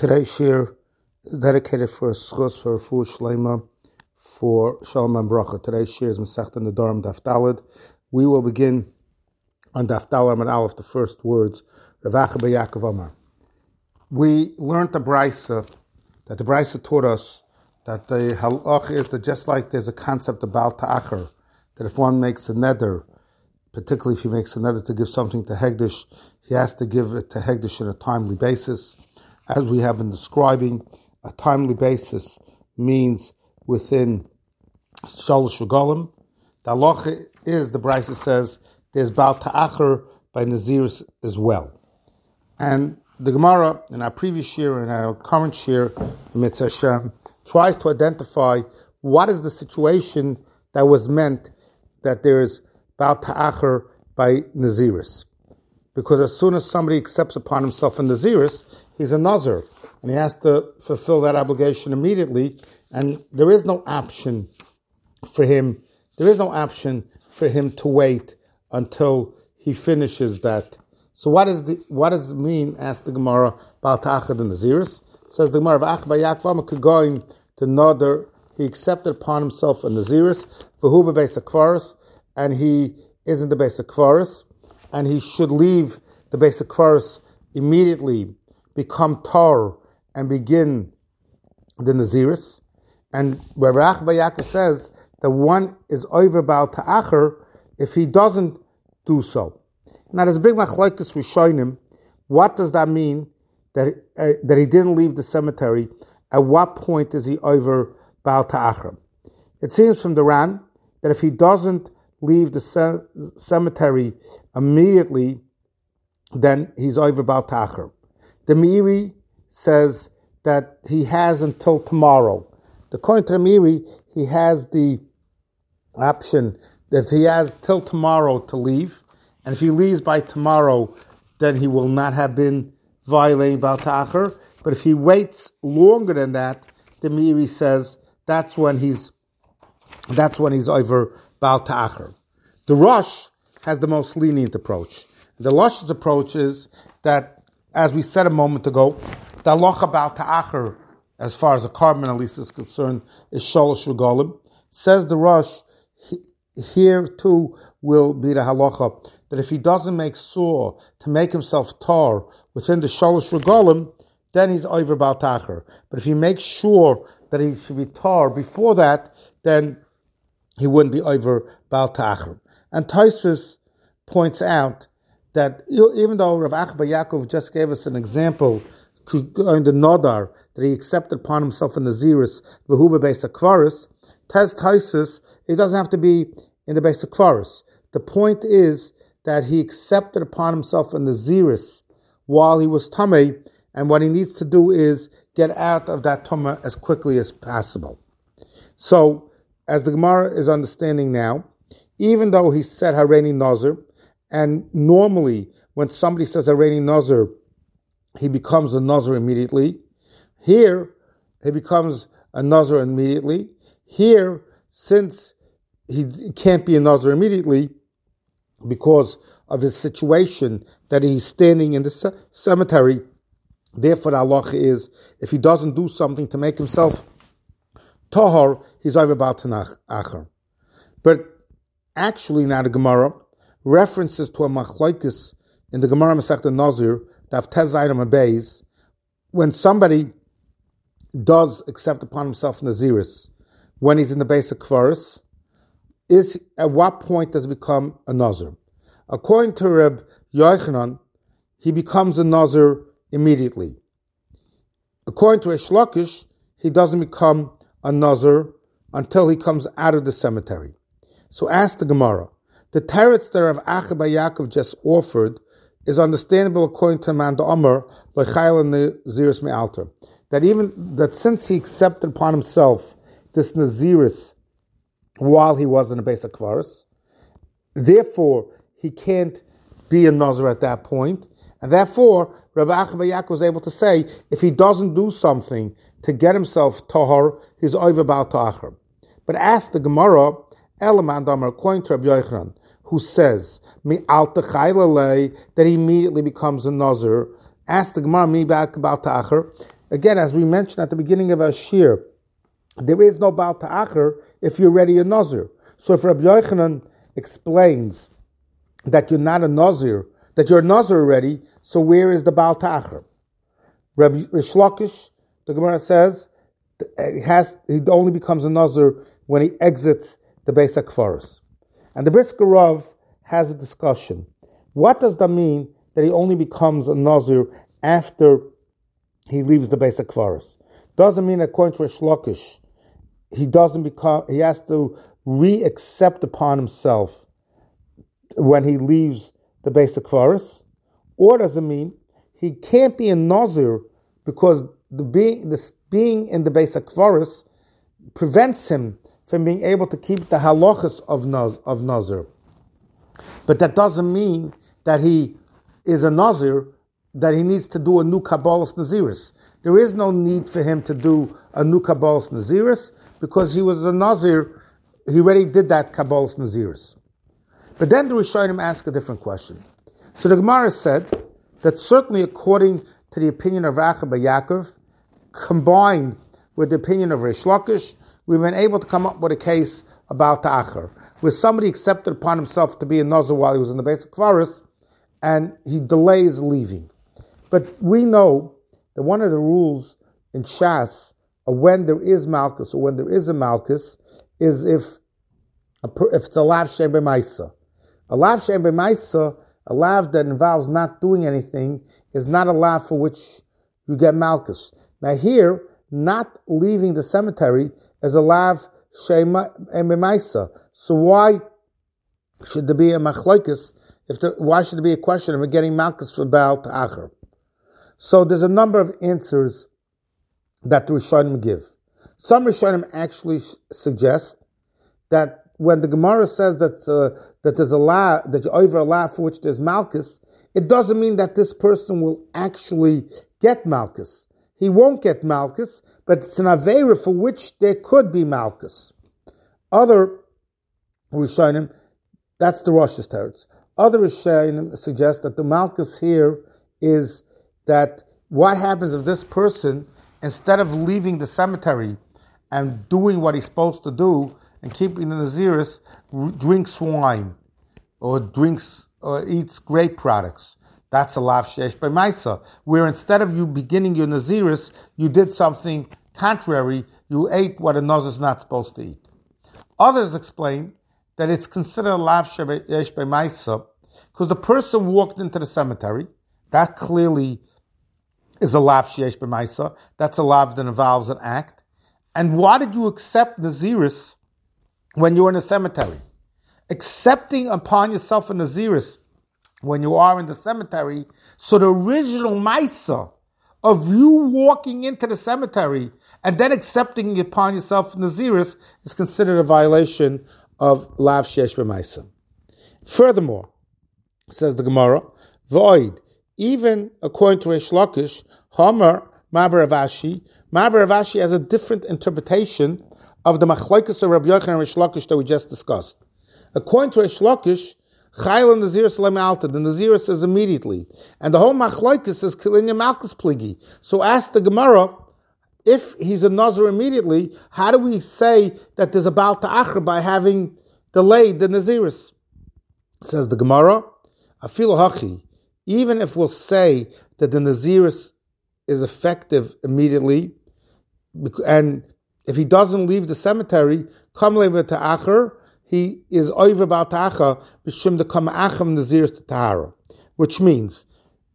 Today's shir is dedicated for a schus for Refuah Shleima for Shalom and Bracha. Today's shir is Masechta Nedarim Daf Daled. We will begin on Daf Daled and Aleph, the first words, Rav Acha bar Yaakov Amar. We learned the Brisa, that the Brisa taught us that the halach is that just like there's a concept about ta'achar, that if one makes a neder, particularly if he makes a neder to give something to Hegdish, he has to give it to Hegdish on a timely basis. As we have been describing, a timely basis means within Shalosh Regalim. The halacha is, the Brisa says, there's Baal Ta'achar by Naziris as well. And the Gemara, in our previous year and our current year, Mitzvah Hashem, tries to identify what is the situation that was meant that there is Baal Ta'achar by Naziris. Because as soon as somebody accepts upon himself a Naziris, he's a Nazir, and he has to fulfill that obligation immediately, and there is no option for him to wait until he finishes that. So what does it mean, asked the Gemara, Baal Ta'achar the Naziris? Says the Gemara, Rav Acha bar Yaakov Amar going to Nader, he accepted upon himself a Naziris, v'hu bebeis hakvaros, and he is in the beis hakvaros, and he should leave the beis hakvaros immediately, become tar, and begin the Naziris. And where Rav Acha bar Yaakov says that one is over Baal Ta'achar if he doesn't do so. Now there's a big machlokes rishonim. What does that mean that he didn't leave the cemetery? At what point is he over Baal Ta'achar? It seems from the Ran that if he doesn't leave the cemetery immediately, then he's over Baal Ta'achar. The Meiri says that he has until tomorrow. According to the Meiri, he has the option that he has till tomorrow to leave, and if he leaves by tomorrow, then he will not have been violating Baal Ta'achar. But if he waits longer than that, the Meiri says that's when he's over Baal Ta'achar. The Rosh has the most lenient approach. The Rosh's approach is that, as we said a moment ago, the halacha Baal Ta'achar, as far as a carbon at least is concerned, is Shalosh Regalim. Says the Rosh, here too will be the halacha that if he doesn't make sur to make himself tar within the Shalosh Regalim, then he's over Baal Ta'achar. But if he makes sure that he should be tar before that, then he wouldn't be over Baal Ta'achar. And Tosfos points out that even though Rav Acha bar Yaakov just gave us an example in the Nodar that he accepted upon himself in the Naziris, v'hu bebeis hakvaros, Tez Tosfos, it doesn't have to be in the beis hakvaros. The point is that he accepted upon himself in the Naziris while he was tamei, and what he needs to do is get out of that tumah as quickly as possible. So, as the Gemara is understanding now, even though he said Hareini Nazir, and normally when somebody says Hareini Nazir, he becomes a Nazir immediately. Here, he becomes a Nazir immediately. Here, since he can't be a Nazir immediately because of his situation that he's standing in the cemetery, therefore the halacha is, if he doesn't do something to make himself tahar, he's over Baal Ta'achar. But actually now the Gemara references to a machlokes in the Gemara Masechta Nazir, Daf Tez Zayin Beis, when somebody does accept upon himself Naziris, when he's in the beis hakvaros, is at what point does he become a Nazir? According to Reb Yochanan, he becomes a Nazir immediately. According to Reish Lakish, he doesn't become a Nazir until he comes out of the cemetery. So ask the Gemara, the teretz that Rav Acha bar Yaakov just offered is understandable according to Manda Omer, L'chayla Naziris Me'alter. That since he accepted upon himself this Naziris while he was in a beis hakvaros, therefore he can't be a Nazir at that point, and therefore Rav Acha bar Yaakov was able to say if he doesn't do something to get himself tahar, he's over Baal Ta'achar. But ask the Gemara, Elamand Amar, according to Rabbi Yochanan, who says that he immediately becomes a Nazir, ask the Gemara me back about Ta'achar, again, as we mentioned at the beginning of our shir, there is no Baal Ta'achar if you're already a Nazir. So if Rabbi Yochanan explains that you're not a Nazir, that you're a Nazir already, so where is the Baal Ta'achar? Rabbi Rish Lakish, the Gemara says, he only becomes a Nazir when he exits the Beis HaKfaros. And the Brisker Rav has a discussion. What does that mean that he only becomes a Nazir after he leaves the Beis HaKfaros? Doesn't mean, according to Rish Lakish, he has to re-accept upon himself when he leaves the Beis HaKfaros? Or does it mean he can't be a Nazir because being in the Beis HaKfaros prevents him from being able to keep the halachas of Nazir? But that doesn't mean that he is a Nazir, that he needs to do a new Kabbalas Naziris. There is no need for him to do a new Kabbalas Naziris because he was a Nazir. He already did that Kabbalas Naziris. But then the Rishonim ask a different question. So the Gemara said that certainly according to the opinion of Racha bar Yaakov, combined with the opinion of Rish Lakish, we've been able to come up with a case about Ta'achar, where somebody accepted upon himself to be a Nazir while he was in the Beis HaKfaros, and he delays leaving. But we know that one of the rules in Shas of when there is Malkus or when there is a Malkus is if it's a lav shem b'maisa. A lav shem b'maisa, a lav that involves not doing anything, is not a lav for which you get Malkus. Now here, not leaving the cemetery is a lav shem b'maisa. So why should there be a machlokes? Why should there be a question of getting Malkus for Baal Ta'achar? So there's a number of answers that the Rishonim give. Some Rishonim actually suggest that when the Gemara says that there's a law, that you're over a law for which there's Malkus, it doesn't mean that this person will actually get Malkus. He won't get Malkus, but it's an Aveira for which there could be Malkus. Other Rishonim, that's the Rosh's teretz. Other Rishonim suggest that the Malkus here is that what happens if this person, instead of leaving the cemetery and doing what he's supposed to do and keeping the Naziris, drinks wine or eats grape products. That's a lav sheyesh b'maisa, where instead of you beginning your Naziris, you did something contrary, you ate what a Nazir is not supposed to eat. Others explain that it's considered a lav sheyesh b'maisa because the person walked into the cemetery. That clearly is a lav sheyesh b'maisa. That's a lav that involves an act. And why did you accept Naziris when you were in the cemetery? Accepting upon yourself a Naziris when you are in the cemetery, so the original Maisa of you walking into the cemetery and then accepting upon yourself Naziris is considered a violation of lav sheyesh b'maisa. Furthermore, says the Gemara, void, even according to Rish Lakish, Homer, Maber Avashi has a different interpretation of the machlokes of Rabbi Yochanan and Rish Lakish that we just discussed. According to Rish Lakish, Chayil and Naziris Lem Alta, the Naziris says immediately. And the whole machlokes is Kilinya Malkus Pligi. So ask the Gemara, if he's a Nazir immediately, how do we say that there's a Baal Ta'achar by having delayed the Naziris? Says the Gemara, Afilu Hachi, even if we'll say that the Naziris is effective immediately, and if he doesn't leave the cemetery, Kamle Ta'achar, he is over Baal Ta'achar, B'shum the Kama'acham Naziris to Tahara, which means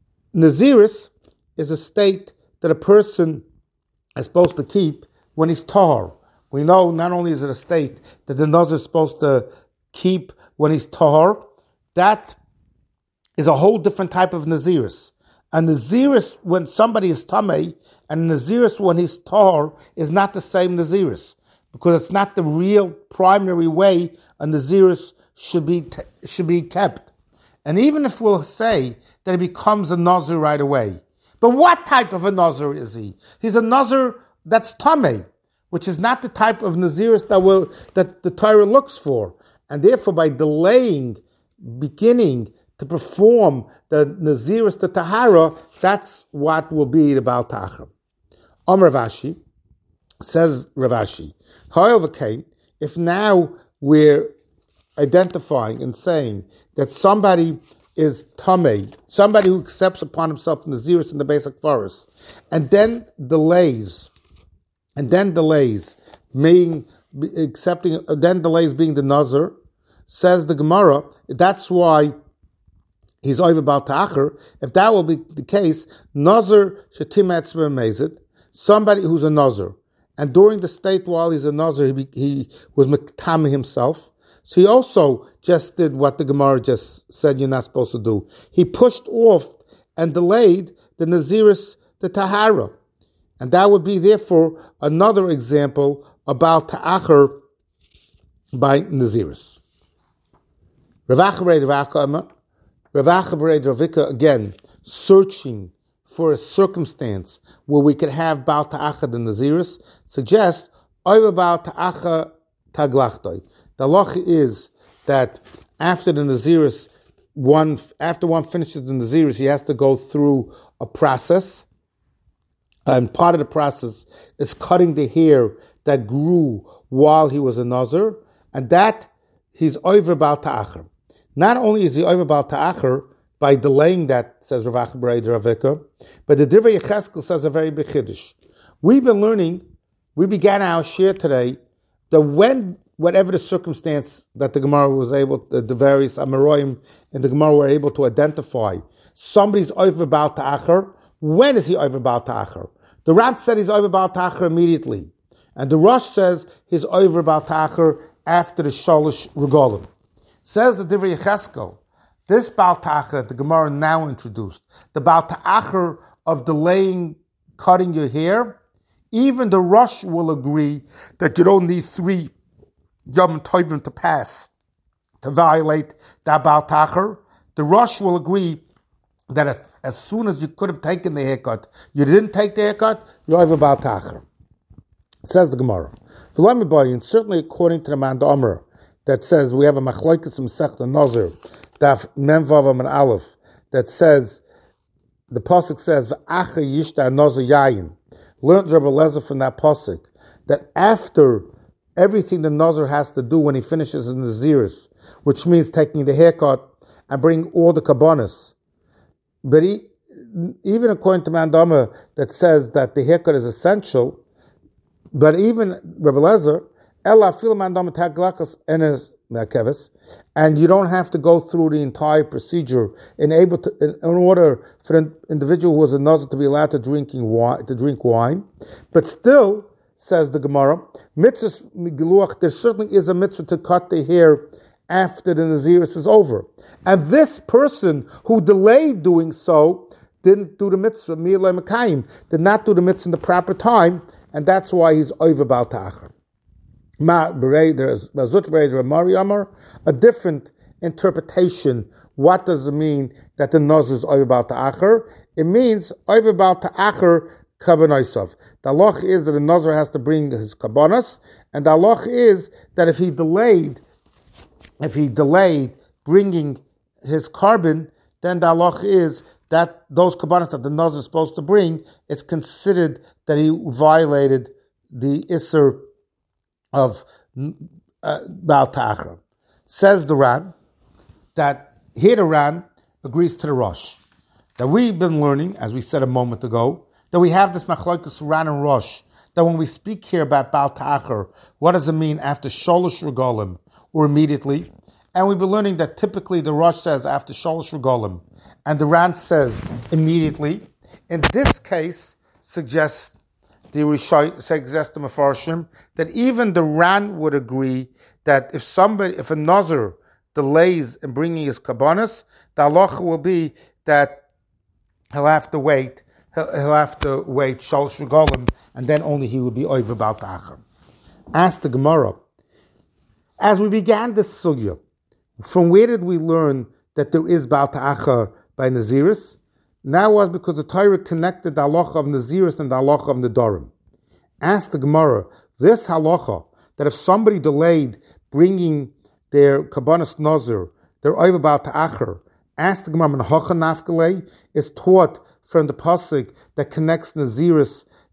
Naziris is a state that a person is supposed to keep when he's tahar. We know not only is it a state that the Nazir is supposed to keep when he's tahar, that is a whole different type of Naziris. A Naziris when somebody is tamei, and a Naziris when he's tahar is not the same Naziris, because it's not the real primary way a Naziris should be kept. And even if we'll say that he becomes a Nazir right away, but what type of a Nazir is he? He's a Nazir that's tamei, which is not the type of Naziris that the Torah looks for. And therefore, by delaying beginning to perform the Naziris to Tahara, that's what will be the Baal Ta'achar. Amar Ravashi, says Ravashi, however, if now we're identifying and saying that somebody is tamei, somebody who accepts upon himself Nazirus in the basic forest, and then delays being the Nazir, says the Gemara, that's why he's over Baal Ta'achar. If that will be the case, Nazir shetim etzver mezid, somebody who's a Nazir, and during the state while he's a Nazir, he was Mektame himself. So he also just did what the Gemara just said you're not supposed to do. He pushed off and delayed the Nazirus, the Tahara. And that would be, therefore, another example about Ta'achar by Nazirus. Ravika, again, searching for a circumstance where we could have Baal Ta'achar the Nazirus, suggests Oiva Baal Ta'achar Taglachtoi. The halacha is that after the Nazirus, after one finishes the Nazirus, he has to go through a process. And part of the process is cutting the hair that grew while he was a Nazir, and that he's over Baal Ta'achar. Not only is he over Baal Ta'achar by delaying that, says Rav Acha Ravika, but the Divrei Yecheskel says a very big chiddush. We began our share today, that whatever the circumstance that the Gemara was able, the various Amoraim in the Gemara were able to identify, somebody's over Baal Ta'achar. When is he over Baal Ta'achar? The Ran said he's over Baal Ta'achar immediately, and the Rosh says he's over Baal Ta'achar after the Shalosh Regalim. Says the Divrei Yecheskel, this Baal Ta'achar that the Gemara now introduced, the Baal Ta'achar of delaying cutting your hair, even the Rosh will agree that you don't need 3 Yom Tovim to pass to violate that Baal Ta'achar. The Rosh will agree that as soon as you could have taken the haircut, you didn't take the haircut, you're over Baal Ta'achar. Says the Gemara. Certainly according to the Man Omer, that says we have a Machlokes Masechta Nazir, Daf Mem Vav Amud Aleph, that says, the pasuk says, V'acha yishta Nazir yayin. Learns Rabbi Lezer from that pasuk that after everything the Nazir has to do when he finishes in the Nazirus, which means taking the haircut and bring all the kabbanas, but even according to Mandama that says that the haircut is essential, but even Rabbi Lezer, and you don't have to go through the entire procedure in order for an individual who was a Nazir to be allowed to drink wine. But still, says the Gemara, there certainly is a mitzvah to cut the hair after the Nazirus is over. And this person who delayed doing so didn't do the mitzvah, did not do the mitzvah in the proper time, and that's why he's over Baal Ta'achar. A different interpretation. What does it mean that the Nazir is over Baal Ta'achar? It means over Baal Ta'achar kabanaisav. The halach is that the Nazir has to bring his kabanas, and the halach is that if he delayed bringing his carbon, then the halach is that those kabbanas that the Nazir is supposed to bring, it's considered that he violated the Isser of Baal Ta'achar. Says the Ran, that here the Ran agrees to the Rosh. That we've been learning, as we said a moment ago, that we have this Machlokes Ran and Rosh, that when we speak here about Baal Ta'achar, what does it mean after Sholosh Regalim or immediately? And we've been learning that typically the Rosh says after Sholosh Regalim, and the Ran says immediately. In this case, suggests the Mefarshim that even the Ran would agree that if a Nazir delays in bringing his kabbanas, the halacha will be that he'll have to wait Shalosh Regalim, and then only he will be over Baal Ta'achar. Ask the Gemara, as we began this sugya, from where did we learn that there is Baal Ta'achar by Nazirus? Now was because the Torah connected the halacha of Nazirus and the halacha of Nedarim. Ask the Gemara, this halacha, that if somebody delayed bringing their kabbanas Nazir, their over Baal Ta'achar, ask the Gemara, Menhacha Nafkalei, is taught from the pasuk that connects Nazirus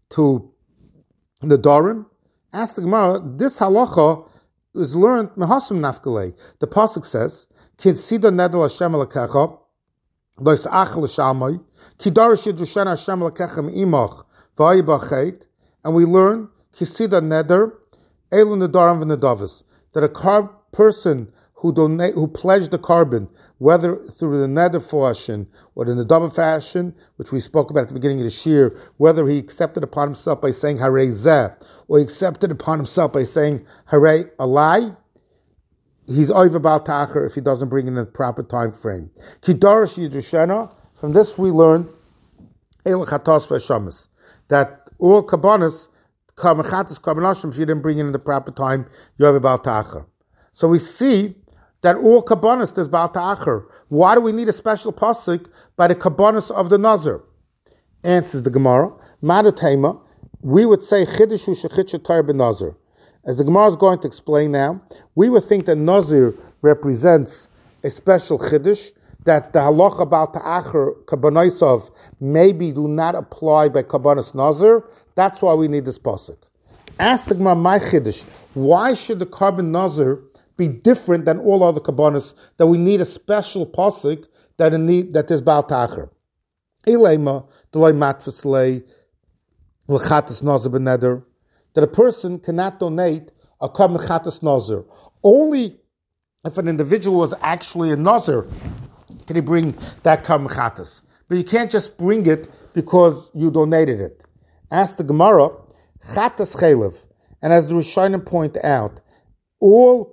to Nedarim? Ask the Gemara, this halacha is learned mehasum nafkalei. The pasuk says, "Kid sida nedel Hashem alakecha, lois ach l'shamay, ki darish yidrushana Hashem alakecha imach v'ayibachet," and we learn kisida neder elu nedarim v'nedavis, that a person who pledged the carbon, whether through the neder fashion or the nedav fashion, which we spoke about at the beginning of the shir, whether he accepted upon himself by saying harei zeh, or he accepted upon himself by saying harei alai, he's over Baal Ta'achar if he doesn't bring in the proper time frame. Kidarish Yidrushena, from this we learn Eilachatos v'Shamas, that all kabbanas, karmachatas, karbanashim, if you didn't bring in the proper time, you're over Baal Ta'achar. So we see that all kabbanas there's Baal Ta'achar. Why do we need a special pasuk by the kabbanas of the Nazir? Answers the Gemara, Madutema, we would say Chiddush Shechitcha Torah b'Nazir. As the Gemara is going to explain now, we would think that Nazir represents a special Chiddush, that the halacha about Ta'achar kabbanaisav maybe do not apply by kabbanas Nazir. That's why we need this pasuk. Ask the Gemara, my Chiddush, why should the carbon Nazir be different than all other kabbanas, that we need a special pasuk that is Baal Ta'achar? Ilema delay matfaslei l'chatas Nazir b'neder, that a person cannot donate a carbon chatas Nazir. Only if an individual was actually a Nazir can he bring that carbon chatas. But you can't just bring it because you donated it. Ask the Gemara, chatas chelev, and as the Rishonim point out, all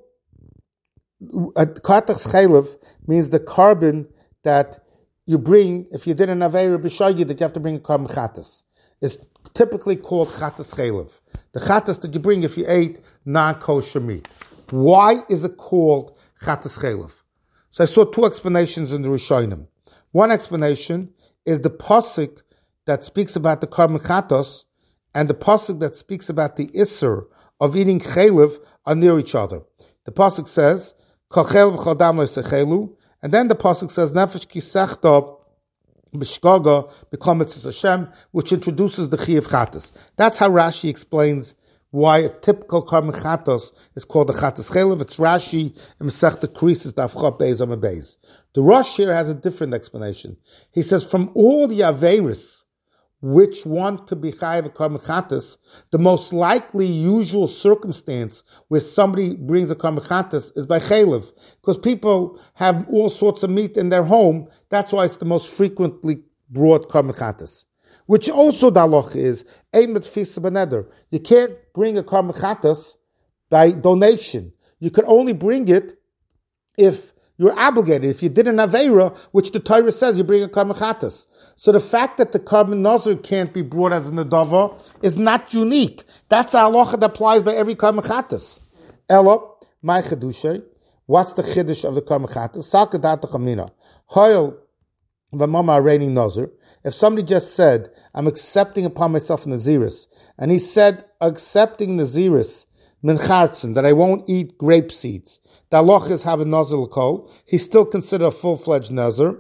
chatas chelev means the carbon that you bring if you did an avera b'shagi that you have to bring a carbon chatas. It's typically called chatas chelev. The chatas that you bring if you ate non-kosher meat. Why is it called chatas chelev? So I saw two explanations in the Rishonim. One explanation is the pasuk that speaks about the carbon chatos and the pasuk that speaks about the isser of eating chelev are near each other. The pasuk says, Kol chelev v'chol dam lo yisechelu, and then the pasuk says, Nefesh kisechta b'shgaga b'kometz Hashem, which introduces the chi of chatas. That's how Rashi explains why a typical carbon chatos is called the chatas chelev. It's Rashi in Masechta Krisis Daf Chaf Beis Amud Beis. The Rosh here has a different explanation. He says from all the averis which one could be chayav a carbon chatas, the most likely usual circumstance where somebody brings a carbon chatas is by chelev, because people have all sorts of meat in their home. That's why it's the most frequently brought carbon chatas. Which also the halacha is ein mitfisa b'neder. You can't bring a carbon chatas by donation. You can only bring it if you're obligated. If you did an aveira, which the Torah says you bring a carbon chatas. So the fact that the carbon nazir can't be brought as an adava is not unique. That's a halacha that applies by every carbon chatas. Ella, my chedushay. What's the chiddush of the carbon chatas? Sakadat chamina. Hoil v'mama reigning nazir. If somebody just said, I'm accepting upon myself Naziris, and he said, accepting Naziris, min chartzen, that I won't eat grape seeds, the halacha is have a nazir l'kol, he's still considered a full-fledged nazir.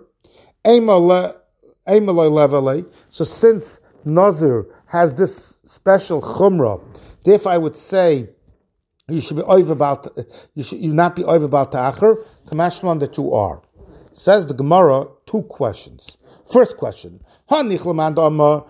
So since nazir has this special chumrah, therefore I would say, you should be over about, you not be over about ta'achar, kamashman that you are. Says the Gemara, two questions. First question, that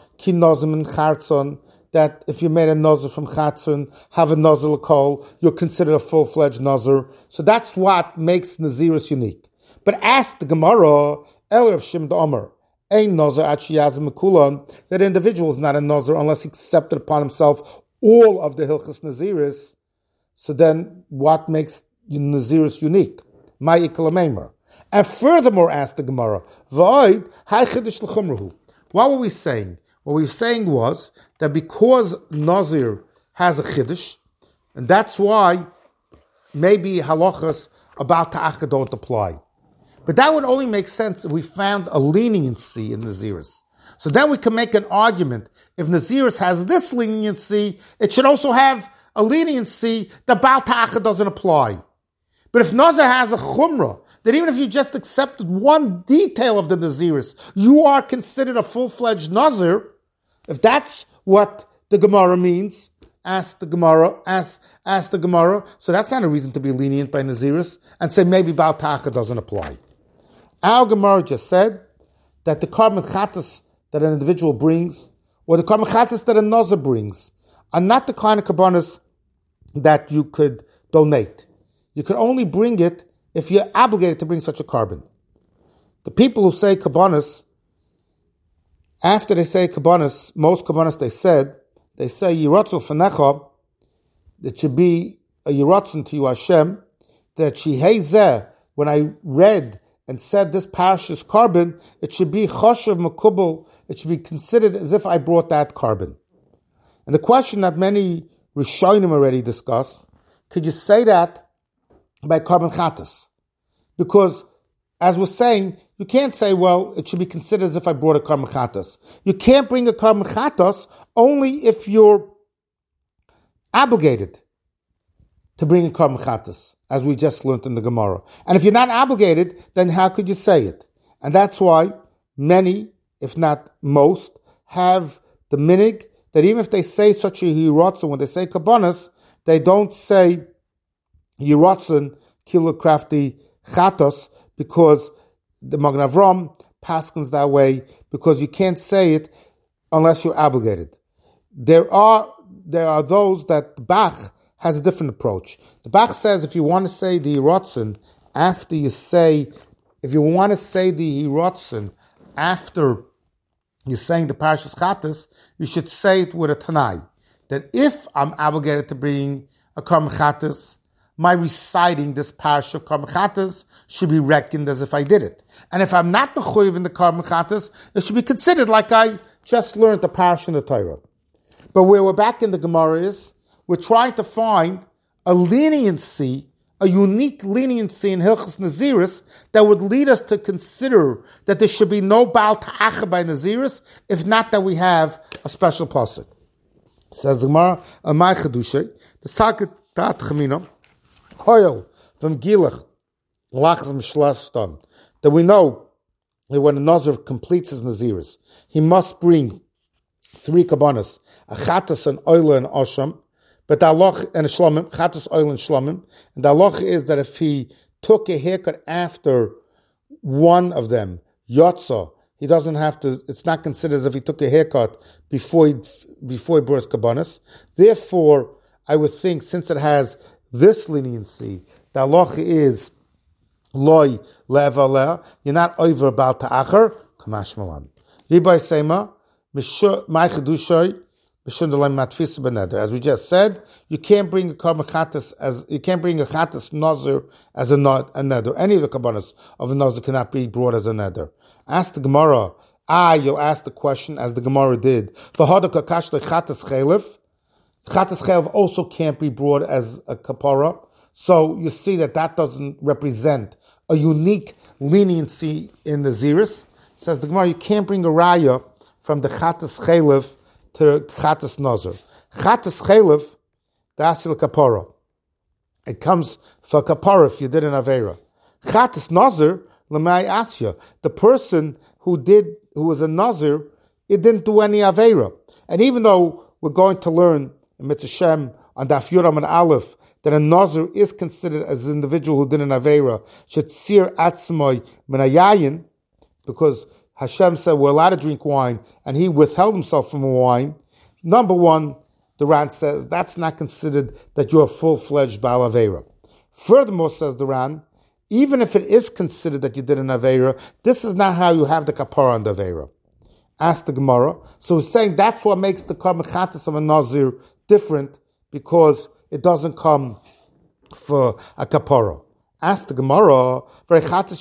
if you made a nazir from chatzon, have a nazir l'kol, you're considered a full-fledged nazir. So that's what makes Naziris unique. But ask the Gemara, Eler of Shim Da'omer, ein nazir achiyazim mekulan, that individual is not a nazir unless he accepted upon himself all of the Hilchas Naziris. So then what makes Naziris unique? My ikalamemer. And furthermore, asked the Gemara, what were we saying? What we were saying was that because Nazir has a chiddush, and that's why maybe halachas about ta'achar don't apply. But that would only make sense if we found a leniency in Naziris. So then we can make an argument. If Naziris has this leniency, it should also have a leniency that Baal Ta'achar doesn't apply. But if Nazir has a chumrah, that even if you just accepted one detail of the Naziris, you are considered a full-fledged Nazir. If that's what the Gemara means, ask the Gemara. So that's not a reason to be lenient by Naziris and say maybe Baal Tacha doesn't apply. Our Gemara just said that the carbon chatas that an individual brings, or the carbon chatas that a Nazir brings, are not the kind of kabbanas that you could donate. You could only bring it if you're obligated to bring such a carbon. The people who say kabbanas, after they say kabbanas, most kabbanas they say Yiratzul Fanecha, that should be a Yiratzun to you Hashem, that Shihezeh, when I read and said this parashas carbon, it should be Choshev Makubal, it should be considered as if I brought that carbon. And the question that many Rishonim already discussed, could you say that by carbon chatas? Because, as we're saying, you can't say, well, it should be considered as if I brought a carbon chatas. You can't bring a carbon chatas only if you're obligated to bring a carbon chatas, as we just learned in the Gemara. And if you're not obligated, then how could you say it? And that's why many, if not most, have the minig that even if they say such a Yiratzon, when they say kabbanas, they don't say Yiratzon kilo crafty chatos, because the Magen Avram paskins that way, because you can't say it unless you're obligated. There are those that Bach has a different approach. The Bach says if you want to say the Yiratzon after you say, if you want to say the Yiratzon after you're saying the Parashas Chatas, you should say it with a Tanai. That if I'm obligated to bring a Karm Chatas, my reciting this Parashah of Karm Chatas should be reckoned as if I did it. And if I'm not mechuyev in the Karm Chatas, it should be considered like I just learned the Parashah in the Torah. But where we're back in the Gemara is, we're trying to find a leniency, a unique leniency in Hilchos Naziris that would lead us to consider that there should be no Baal Ta'acha by Naziris, if not that we have a special pasuk. Says the Gemara, Amai Chedushay, the Saket Tat Chamina, Hoyel from Gilach, Lachas Mishlastan, that we know that when a Nazir completes his Naziris, he must bring 3 kabbanas, a chatas, an oil, and osham, but the halach and a shlomim, chatas, oil, and shlomim. And the halach is that if he took a haircut after one of them, yotza, he doesn't have to. It's not considered as if he took a haircut before he brought his kabbanas. Therefore, I would think since it has this leniency, the halach is loy le'avaleh. You're not over about ta'acher. Kamash malan. Ribai sema my chedushay. As we just said, you can't bring a carbon chatas nazir as a neder. Any of the kabbanas of the nazir cannot be brought as a neder. Ask the Gemara. You'll ask the question as the Gemara did. For chatas chaylev also can't be brought as a kapara. So you see that doesn't represent a unique leniency in the ziris. Says the Gemara, you can't bring a raya from the chatas chaylev to Chatas Nazir. Chatas Chaylev, the Asil Kapara. It comes for Kapara if you did an Aveira. Chatas Nazir, Lamai Asya. The person who was a Nazir, it didn't do any Aveira. And even though we're going to learn in Mitzvah Shem on Daf Yuram and Aleph that a Nazir is considered as an individual who did an Aveira, Shetzir Atzmoy Menayayin, because Hashem said we're allowed to drink wine, and he withheld himself from wine. Number one, the Ran says that's not considered that you're a full-fledged Baal Aveira. Furthermore, says the Ran, even if it is considered that you did an Aveira, this is not how you have the kapara on the Aveira. Ask the Gemara. So he's saying that's what makes the Karm Chatas of a Nazir different, because it doesn't come for a kapara. Ask the Gemara, the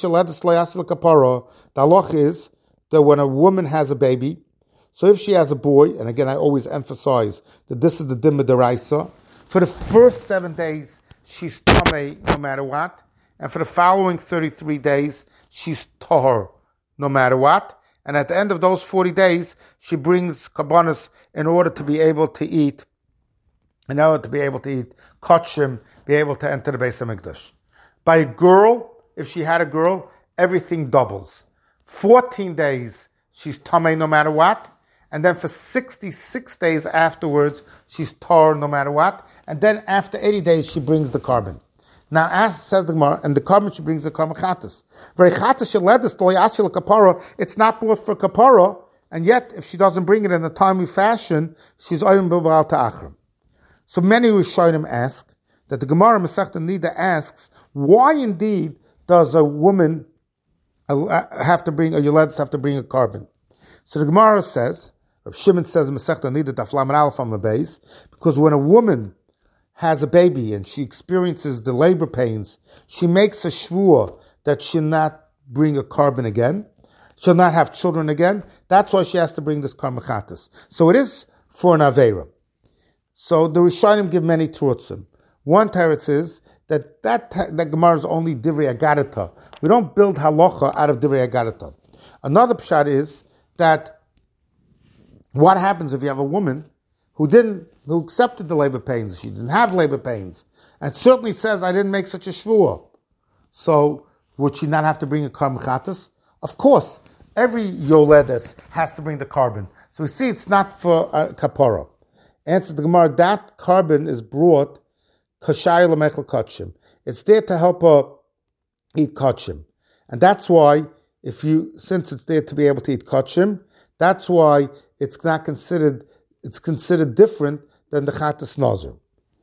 halach is that when a woman has a baby, so if she has a boy, and again I always emphasize that this is the Dimma Deraisa, for the first 7 days she's tamei no matter what, and for the following 33 days she's tahor no matter what, and at the end of those 40 days she brings kabbanas in order to be able to eat, kachim, be able to enter the Beis HaMikdash. By a girl, if she had a girl, everything doubles. 14 days, she's tamei no matter what. and then for 66 days afterwards, she's tar no matter what, and then after 80 days, she brings the carbon. Now, as says the Gemara, and the carbon she brings the carbon chatas. It's not brought for kapara, and yet if she doesn't bring it in a timely fashion, she's oyim b'baal ta'achrim. So many Rishonim ask that the Gemara Masechta Nida asks, why indeed does a woman have to bring a yoledes have to bring a carbon? So the Gemara says, Rav Shimon says in Masechta Nida Daf Lamed Aleph on the base, because when a woman has a baby and she experiences the labor pains, she makes a shvuah that she'll not bring a carbon again, she'll not have children again. That's why she has to bring this carbon chatas. So it is for an aveira. So the Rishonim give many terutzim. One teretz is that Gemara is only divrei agadata. We don't build halacha out of divrei agadata. Another pshat is that what happens if you have a woman who accepted the labor pains, she didn't have labor pains, and certainly says, I didn't make such a shvuah. So would she not have to bring a carbon chatas? Of course, every yoledes has to bring the carbon. So we see it's not for kapara. Answer the Gemara, that carbon is brought kashai lemechel kachim. It's there to help her eat kachim. And that's why, since it's there to be able to eat kachim, that's why it's considered different than the chatas nazir.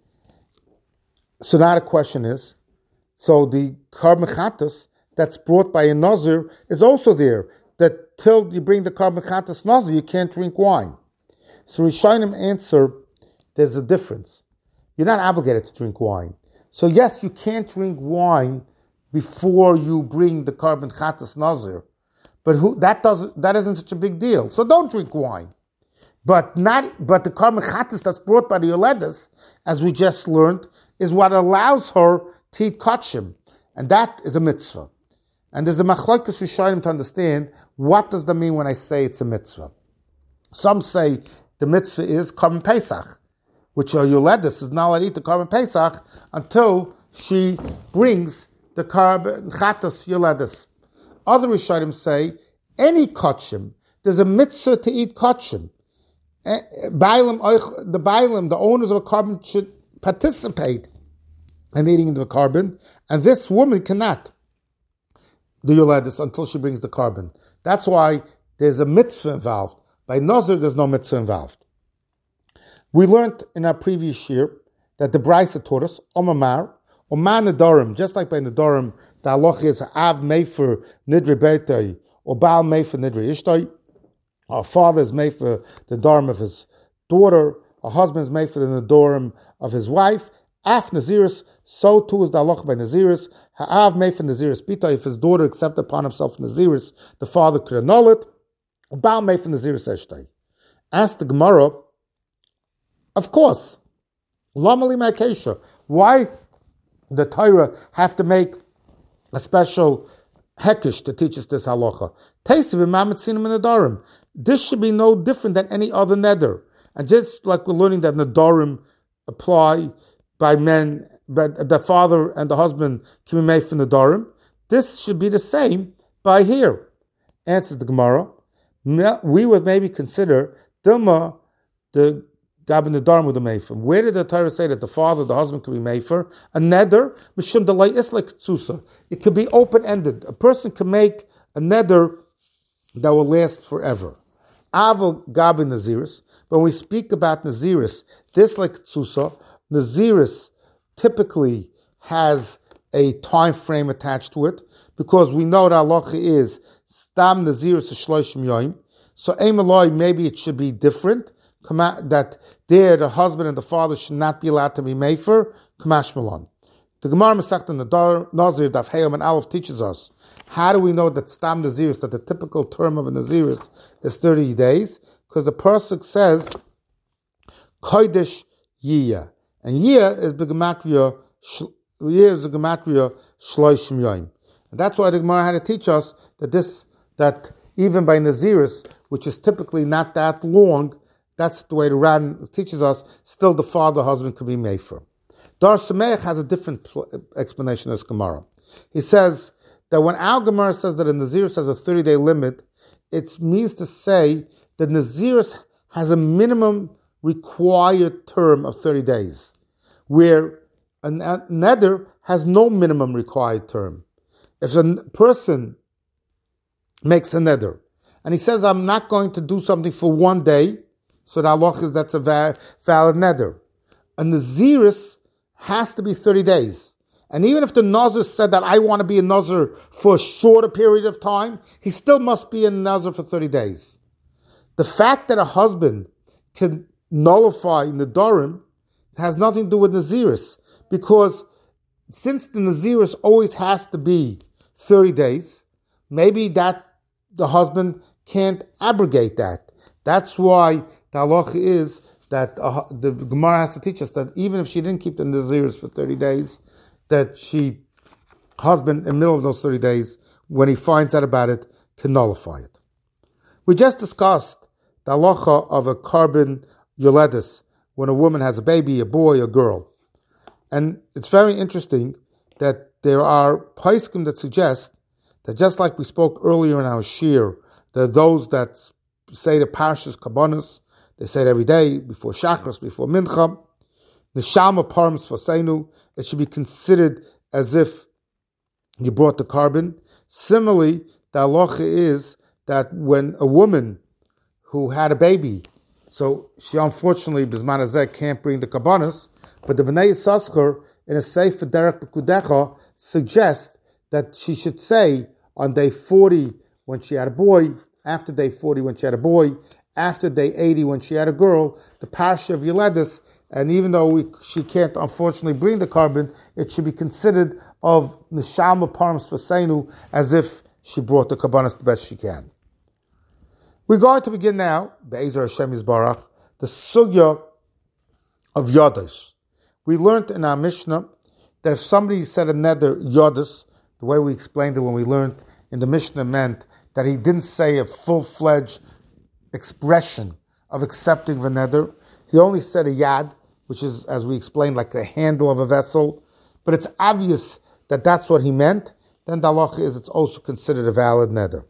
So now the question is, so the carbon chatas that's brought by a nazir is also there, that till you bring the carbon chatas nazir, you can't drink wine. So Rishonim answer, there's a difference. You're not obligated to drink wine. So yes, you can't drink wine before you bring the carbon chatas nazir, but that isn't such a big deal. So don't drink wine. But the carbon chatas that's brought by the yoledes, as we just learned, is what allows her to eat kachim, and that is a mitzvah. And there's a machlokes Rishonim to understand what does that mean when I say it's a mitzvah. Some say the mitzvah is carbon pesach, which a yoledes is not allowed to eat the carbon pesach until she brings the carbon chatas yoledes. Other Rishonim say any kachim, there's a mitzvah to eat kachim. The bailim, the owners of a carbon, should participate in eating the carbon, and this woman cannot do yoledes until she brings the carbon. That's why there's a mitzvah involved. By nazir, there's no mitzvah involved. We learned in our previous year that the Brisa taught us, Omamar, Oman Nedarim, just like by Nedarim, the halach is Av Mefer Nidri Beitei, or Baal Mefer Nidri Ishtoi. Our father is made for the Nedarim of his daughter, our husband is made for the Nedarim of his wife. Af Naziris, so too is the halach by Naziris. Ha'av made for Naziris Bita, if his daughter accepted upon himself Naziris, the father could annul it. Baal made for Naziris Eshtoi. Ask the Gemara, of course, Lamali Ma'akesha, why the Torah have to make a special hekish to teach us this halacha? This should be no different than any other neder. And just like we're learning that nedarim apply by men, but the father and the husband can be made for nedarim, this should be the same by here. Answers the Gemara. We would maybe consider Dilma, the Gabin Nedarim with the Mefer. Where did the Torah say that the father, the husband could be Mefer? A neder, Mishum Delay is like Tzusa. It could be open-ended. A person can make a neder that will last forever. Aval Gabin Naziris. When we speak about Naziris, this like Tzusa, Naziris typically has a time frame attached to it, because we know that halacha is Stam Naziris Shloshim Yoim. So Eimaloi, maybe it should be different. That there the husband and the father should not be allowed to be mefer, Kamash Malon. The Gemara Masechta Nazir Daf Hayom and Aleph teaches us, how do we know that Stam Naziris, that the typical term of a Naziris is 30 days? Because the Pasuk says, Kodesh Yiyah. And Yiyah is the Gematria Shloishim Yoim. And that's why the Gemara had to teach us that even by Naziris, which is typically not that long, that's the way the Ran teaches us, still the father, husband could be mefer. Dar Sameach has a different explanation of this Gemara. He says that when our Gemara says that a Naziris has a 30-day limit, it means to say the Naziris has a minimum required term of 30 days, where a neder has no minimum required term. If a person makes a neder, and he says, I'm not going to do something for 1 day, so the halach is that's a valid neder. A Naziris has to be 30 days. And even if the Nazir said that I want to be a Nazir for a shorter period of time, he still must be a Nazir for 30 days. The fact that a husband can nullify Nedarim has nothing to do with Naziris, because since the Naziris always has to be 30 days, maybe that the husband can't abrogate that. That's why the halacha is that the Gemara has to teach us that even if she didn't keep the Naziris for 30 days, that husband, in the middle of those 30 days, when he finds out about it, can nullify it. We just discussed the halacha of a carbon yoledis, when a woman has a baby, a boy, a girl. And it's very interesting that there are poskim that suggest that just like we spoke earlier in our shir, there are those that say the parshas kabbanos, they say it every day, before shachris, before mincha, neshama parms faseinu, it should be considered as if you brought the carbon. Similarly, the halacha is that when a woman who had a baby, so she unfortunately, Bizman Hazeh, can't bring the kabbanos, but the Bnei Yissaschar, in a Sefer Derech Pekudecha, suggests that she should say on day 40 when she had a boy, after day 40 when she had a boy, after day 80 when she had a girl, the parsha of Yoledis, and even though she can't unfortunately bring the carbon, it should be considered of Neshama Parms Faseinu, as if she brought the kabbanos the best she can. We're going to begin now, Be'ezer Hashem Yisbarach, the sugya of Yodos. We learned in our Mishnah that if somebody said a neder Yodos, the way we explained it when we learned in the Mishnah meant that he didn't say a full-fledged expression of accepting the neder. He only said a yad, which is, as we explained, like the handle of a vessel. But it's obvious that that's what he meant. Then the halacha is it's also considered a valid neder.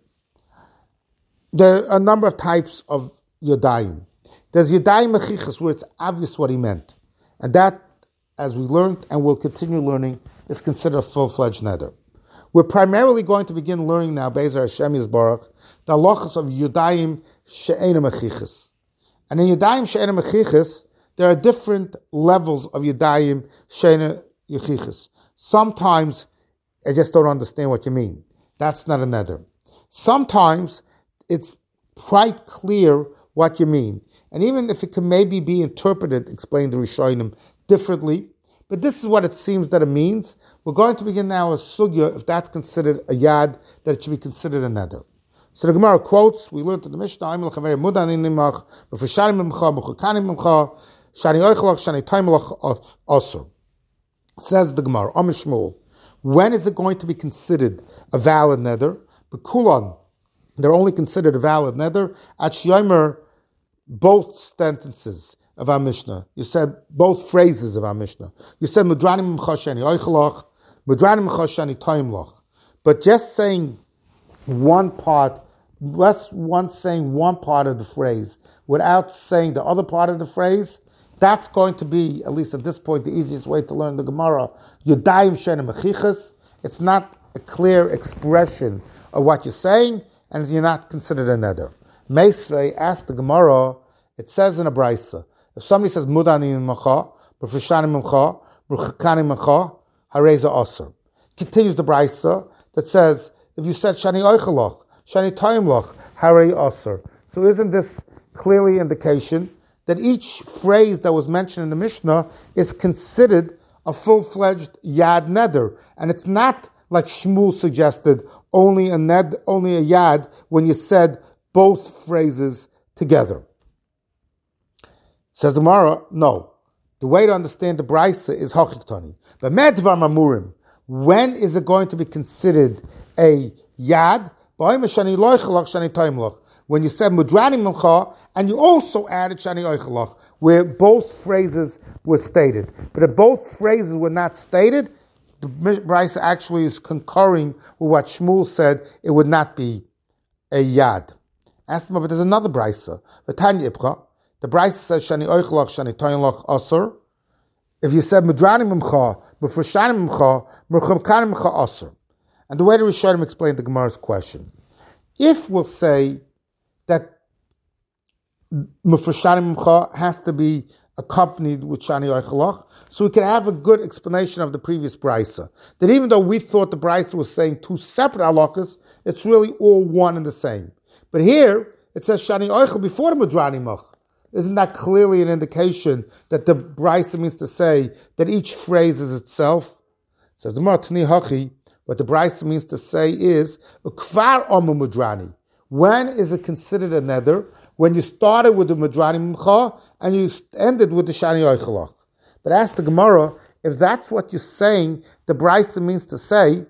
There are a number of types of yodayim. There's yodayim mechichas, where it's obvious what he meant. And that, as we learned and will continue learning, is considered a full-fledged neder. We're primarily going to begin learning now, Be'ezer Hashem Yisbarach, the halachas of yodayim she'ena mechichas. And in yodayim she'ena mechichas, there are different levels of yodayim she'ena mechichas. Sometimes I just don't understand what you mean. That's not a neder. Sometimes it's quite clear what you mean. And even if it can maybe be interpreted, explained the Rishonim, differently, but this is what it seems that it means. We're going to begin now a sugya, if that's considered a yad, that it should be considered a neder. So the Gemara quotes, we learned in the Mishnah, says the Gemara, Amishmul, when is it going to be considered a valid neder? Bekulan, they're only considered a valid neder at Shyomer, both sentences of our Mishnah. You said both phrases of our Mishnah. You said Mudranim Mchashani Oichalach, Mudranim Mchashani Taimlach. But just saying one part, saying one part of the phrase without saying the other part of the phrase, that's going to be, at least at this point, the easiest way to learn the Gemara. Yodayim Shena Mechichas. It's not a clear expression of what you're saying, and you're not considered a neder. Meisrei asked the Gemara, it says in a brisa, if somebody says Mudani Macha, B'Fishani Macha, B'Chakani Macha, Hareza Aser. Continues the brisa that says, if you said Shani Oichalach, Shani Taimlach, Harei Aser. So isn't this clearly indication that each phrase that was mentioned in the Mishnah is considered a full-fledged yad neder, and it's not like Shmuel suggested, only a yad when you said both phrases together. Says the Gemara, no. The way to understand the brisa is hachiktani. But medvar mamurim, when is it going to be considered a yad? When you said mudranim mincha, and you also added shani oichalach, where both phrases were stated. But if both phrases were not stated, the brisa actually is concurring with what Shmuel said, it would not be a yad. Asked him, but there's another brisa. V'tanya ibcha. The brisa says, Shani oichlach, shani toinlach asur. If you said, Medranim imcha, Mefreshanim imcha, Merchumkanim imcha asur. And the way the Rishonim explained the Gemara's question. If we'll say that Mefreshanim imcha has to be accompanied with Shani oichlach, so we can have a good explanation of the previous brisa. That even though we thought the brisa was saying two separate halachas, it's really all one and the same. But here, it says Shani oichel before the Medranim imcha. Isn't that clearly an indication that the brisa means to say that each phrase is itself? It says the Martani Hachi, what the brisa means to say is Kvar Omu Mudrani. When is it considered a neder? When you started with the Mudrani Mcha and you ended with the Shani Oichelach. But ask the Gemara, if that's what you're saying, the brisa means to say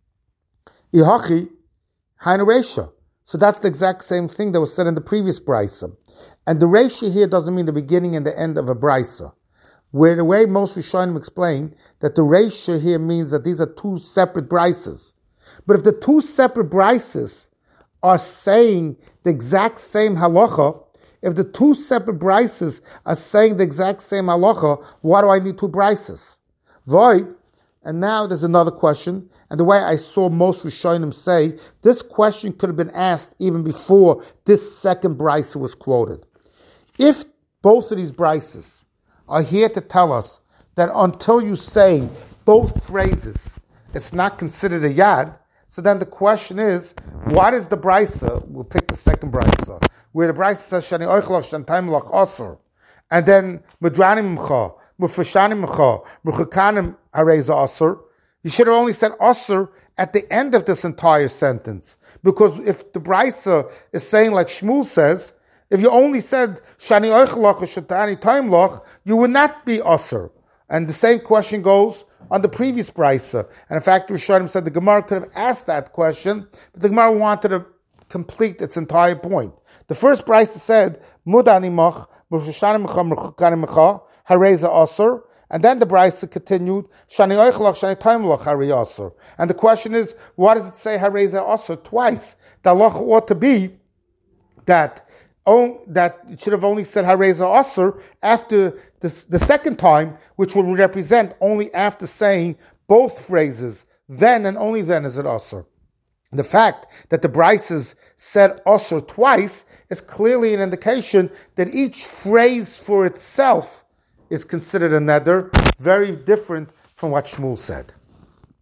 Ihachi Hainu Reisha. So that's the exact same thing that was said in the previous brisa. And the Reisha here doesn't mean the beginning and the end of a brisa. Where the way most Rishonim explain that the Reisha here means that these are two separate brisas. But if the two separate brisas are saying the exact same halacha, if the two separate brisas are saying the exact same halacha, why do I need two brisas? Void. And now there's another question, and the way I saw most Rishonim say, this question could have been asked even before this second brisa was quoted. If both of these brises are here to tell us that until you say both phrases, it's not considered a yad, so then the question is, what is the brisa? We'll pick the second brisa, where the brisa says, Shani oichlach, shantaim lach asur, and then Medranim imcha, Mufreshanim imcha, Murchukanim hareza asur. You should have only said asur at the end of this entire sentence. Because if the brisa is saying like Shmuel says, if you only said Shani oichlach or Shatani taimlach, you would not be asur. And the same question goes on the previous brisa. And in fact, Rishonim said the Gemara could have asked that question, but the Gemara wanted to complete its entire point. The first brisa said, Mudani mach, Mufreshanim imcha, Murchukanim imcha, hareza asur. And then the brisa continued, Shani oichlach, Shani taimlach, harei asur. And the question is, why does it say hareza asur twice? The halacha ought to be that it should have only said hareza asur after the second time, which will represent only after saying both phrases. Then and only then is it asur. The fact that the brises said asur twice is clearly an indication that each phrase for itself is considered a neder, very different from what Shmuel said.